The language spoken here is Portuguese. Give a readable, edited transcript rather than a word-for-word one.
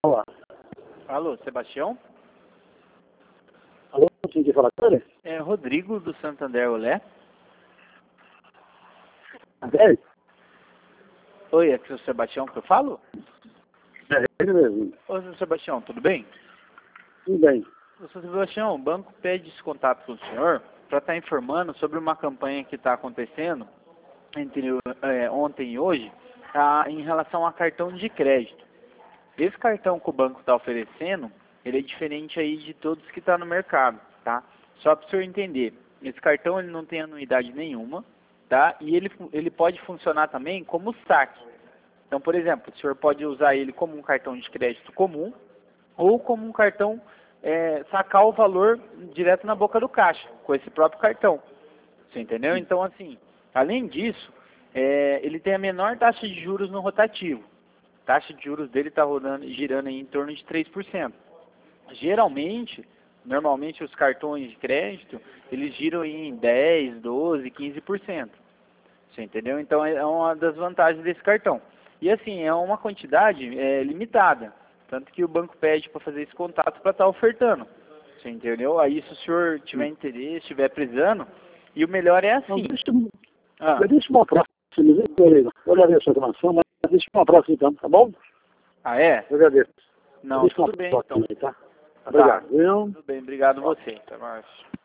falar. Alô, Sebastião? Alô, quem quer falar com ele? É Rodrigo do Santander Olé. André? Oi, é o seu Sebastião que eu falo? É ele mesmo. Ô, seu Sebastião, tudo bem? Tudo bem. Ô, seu Sebastião, o banco pede esse contato com o senhor para estar informando sobre uma campanha que está acontecendo entre ontem e hoje em relação a cartão de crédito. Esse cartão que o banco está oferecendo, ele é diferente aí de todos que estão no mercado, tá? Só para o senhor entender, esse cartão ele não tem anuidade nenhuma, tá? E ele pode funcionar também como saque. Então, por exemplo, o senhor pode usar ele como um cartão de crédito comum ou como um cartão, sacar o valor direto na boca do caixa, com esse próprio cartão. Você entendeu? Então, assim, além disso, ele tem a menor taxa de juros no rotativo. A taxa de juros dele está girando aí em torno de 3%. Normalmente os cartões de crédito, eles giram em 10, 12, 15%. Você entendeu? Então é uma das vantagens desse cartão. E assim, é uma quantidade limitada. Tanto que o banco pede para fazer esse contato para estar ofertando. Você entendeu? Aí se o senhor tiver interesse, estiver precisando, e o melhor é assim. Deixa uma próxima, eu olharei a sua informação, mas deixa uma próxima então, tá bom? Ah, é? Eu agradeço. Não, Deixa tudo uma bem próxima então. aí, tá? Obrigado, viu? Tudo bem, obrigado você. Até mais.